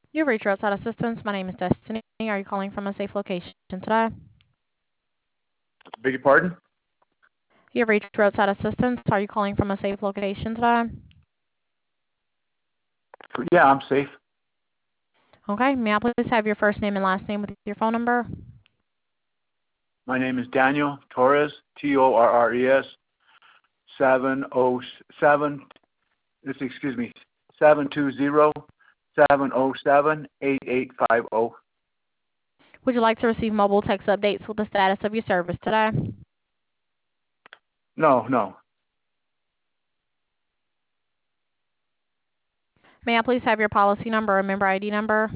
You've reached Roadside Assistance. My name is Destiny. Are you calling from a safe location today? Beg your pardon? You've reached Roadside Assistance. Are you calling from a safe location today? Yeah, I'm safe. Okay. May I please have your first name and last name with your phone number? My name is Daniel Torres, Torres, 707, excuse me, 720-707-8850. Would you like to receive mobile text updates with the status of your service today? No. May I please have your policy number or member ID number?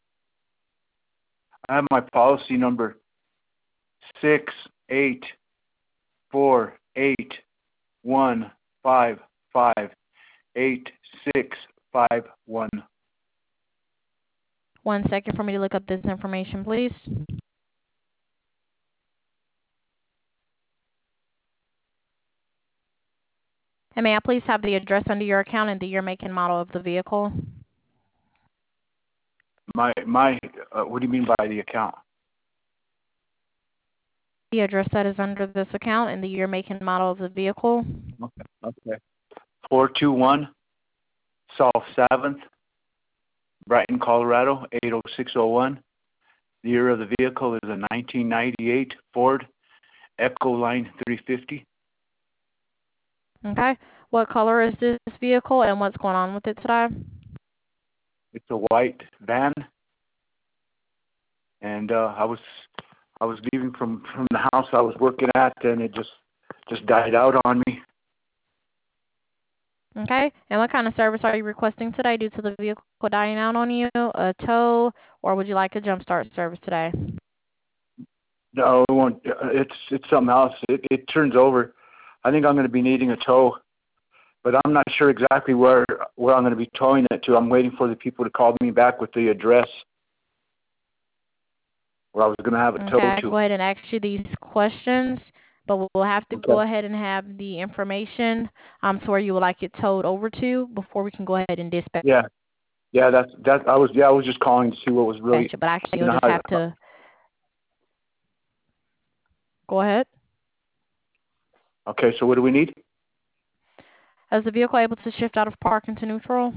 I have my policy number 68481558651. 1 second for me to look up this information, please. And may I please have the address under your account and the year, make, and model of the vehicle? What do you mean by the account? The address that is under this account and the year, make, and model of the vehicle. Okay. 421 South 7th, Brighton, Colorado, 80601. The year of the vehicle is a 1998 Ford Ecoline 350. Okay. What color is this vehicle and what's going on with it today? It's a white van, and I was leaving from the house I was working at, and it just died out on me. Okay. And what kind of service are you requesting today due to the vehicle dying out on you? A tow, or would you like a jump start service today? No, it won't. It's something else. It turns over. I think I'm going to be needing a tow, but I'm not sure exactly where I'm going to be towing it to. I'm waiting for the people to call me back with the address where I was going to have it towed Okay. to. Go ahead and ask you these questions, but we'll have to go Okay. ahead and have the information to where you would like it towed over to before we can go ahead and dispatch Yeah. Yeah, I was just calling to see what was really, it. But actually, you you'll know, just have to go ahead. okay, so what do we need? Is the vehicle able to shift out of park into neutral?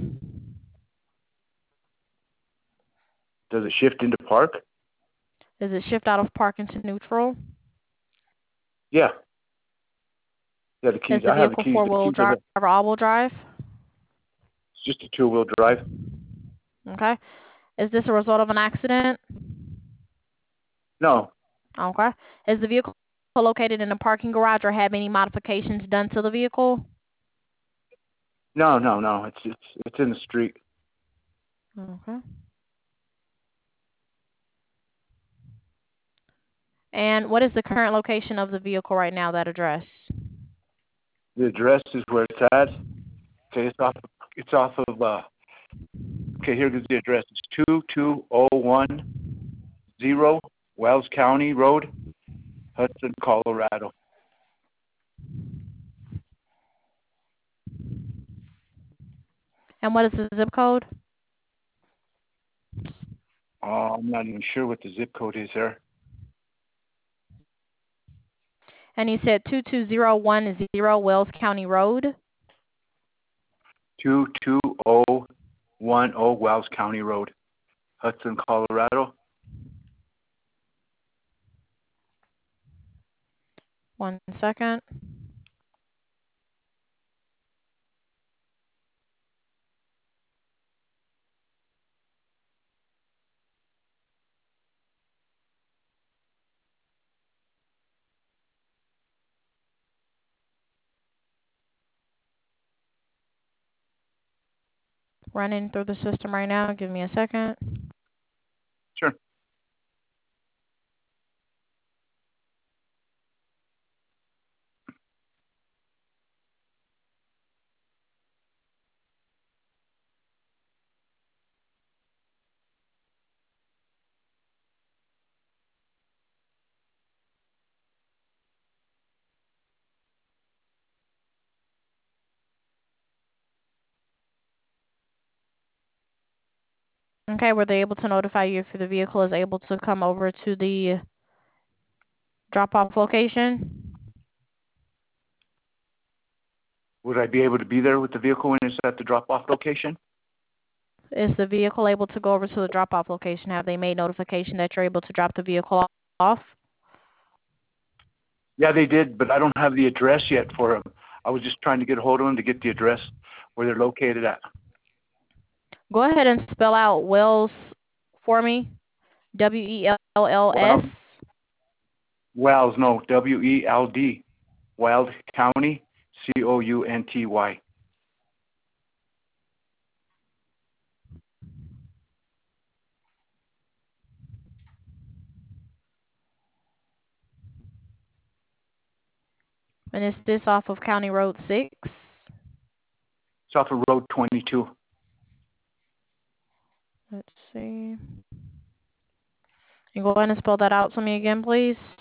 Does it shift into park? Does it shift out of park into neutral? Yeah. Yeah, the keys. Is the I have the vehicle keys. The four-wheel keys are drive there. or all-wheel drive? It's just a two-wheel drive. Okay. Is this a result of an accident? No. Okay. Is the vehicle located in a parking garage or have any modifications done to the vehicle? No. It's in the street. Okay. And what is the current location of the vehicle right now, that address? The address is where it's at. Okay, it's off of okay, here's the address. It's 22010 Wells County Road, Hudson, Colorado. And what is the zip code? I'm not even sure what the zip code is there. And you said 22010 Wells County Road. 22010 Wells County Road, Hudson, Colorado. 1 second. Running through the system right now. Give me a second. Sure. Okay, were they able to notify you if the vehicle is able to come over to the drop-off location? Would I be able to be there with the vehicle when it's at the drop-off location? Is the vehicle able to go over to the drop-off location? Have they made notification that you're able to drop the vehicle off? Yeah, they did, but I don't have the address yet for them. I was just trying to get a hold of them to get the address where they're located at. Go ahead and spell out Wells for me. W-E-L-L-S. Wells, no, W-E-L-D. Weld County, C-O-U-N-T-Y. And is this off of County Road 6? It's off of Road 22. Let's see. You go ahead and spell that out to me again, please.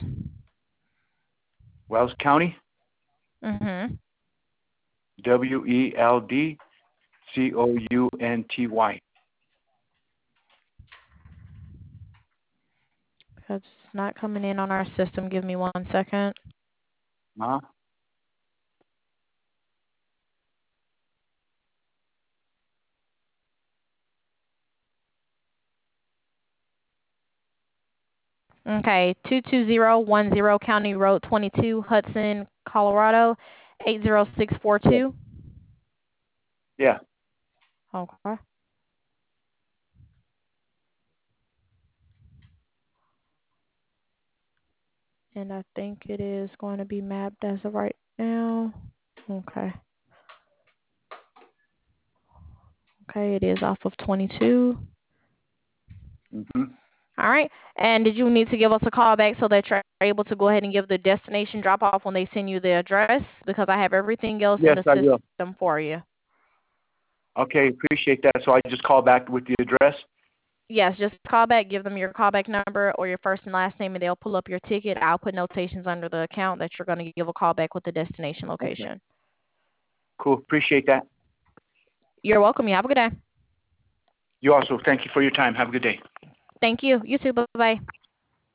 Wells County, Mm-hmm. W-E-L-D-C-O-U-N-T-Y. Because it's not coming in on our system. Give me 1 second. Huh? Okay, 22010 County Road 22, Hudson, Colorado, 80642. Yeah. Okay. And I think it is going to be mapped as of right now. Okay. Okay, it is off of 22. Mm-hmm. All right. And did you need to give us a call back so that you're able to go ahead and give the destination drop off when they send you the address? Because I have everything else in Yes, the I will. system for you. Okay, appreciate that. So I just call back with the address? Yes, just call back, give them your callback number or your first and last name, and they'll pull up your ticket. I'll put notations under the account that you're going to give a call back with the destination location. Okay. Cool, appreciate that. You're welcome. You have a good day. You also, thank you for your time. Have a good day. Thank you. You too. Bye-bye.